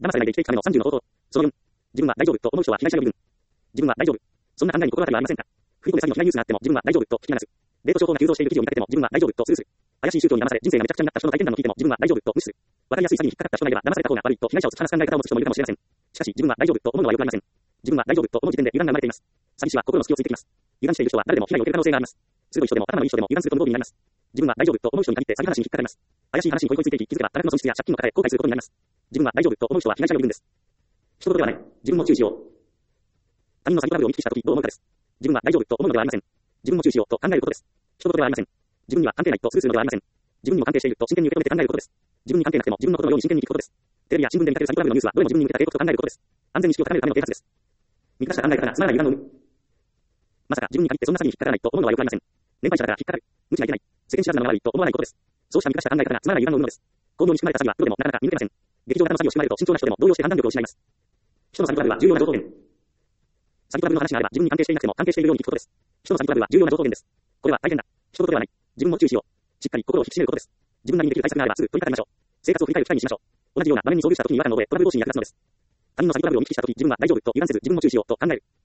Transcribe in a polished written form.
騙されないで生きていくための30の方法。その4、自分は大丈夫と思う人は被害者の部分。自分は大丈夫。そんな考えに心当たりはありませんか？振り込め詐欺の被害ニュースがあっても自分は大丈夫と聞き流す。デート商法が急増している記事を見かけても自分は大丈夫とスルーする。怪しい宗教に騙され人生がめちゃくちゃになった人の体験談を聞いても自分は大丈夫と無視する。わかりやすい詐欺に引っかかった人がいれば騙された方が悪いと被害者を突き放す考え方を持つ人もいるかもしれません。しかし自分は大丈夫と思うのはよくありません。自分は大丈夫と思う時点で油断が生まれています。詐欺師は心の隙をついてきます。油断している人は誰でも被害を受ける可能性があります。鋭い人でも頭のいい人でも油断すると無防備になります。自分は大丈夫と思う人に限って詐欺話に引っかかります。怪しい話に恋いついていき気づけば多額の損失や借金を抱え後悔することになります。自分は大丈夫と思う人は被害者の部分です。人事ではない。自分も注意しよう。他人の詐欺トラブルを見聞きしたときどう思うかです。自分は大丈夫と思うのではありません。自分も注意しようと考えることです。人事ではありません。自分には関係ないとスルーするのではありません。自分にも関係していると真剣に受け止めて考えることです。自分に関係なくても自分のことのように真剣に聞くことです。テレビや新聞で見かける詐欺トラブルのニュースはどれも自分に向けた警告と考えることです。安全に意識を高めるための啓発です。見方した考え方がつまらない油断を生む。まさか自分に限ってそんな詐欺に引っかからないと思うのはよくありません。年配者だから引っかかる。無知がいけない。世間知らずなのが悪いと思わないことです。そうした見方した考え方がつまらない油断を生むのです。巧妙に仕組まれた詐欺はプロでもなかなか見抜けません。劇場型の詐欺を仕組まれると慎重な人でも動揺して判断力を失います。人の詐欺トラブルは重要な情報源。詐欺トラブルの話があれば自分に関係していなくても関係しているように聞くことです。人の詐欺トラブルは重要な情報源です。これは大変だ。人事ではない。自分も注意しよう。しっかり心を引き締めることです。自分なりにできる対策があればすぐ取り掛かりましょう。生活を振り返る機会にしましょう。同じような場面に遭遇した時に違和感を覚えトラブル防止に役立つのです。他人の詐欺トラブルを見聞きした時自分は大丈夫と油断せず自分も注意しようと考える。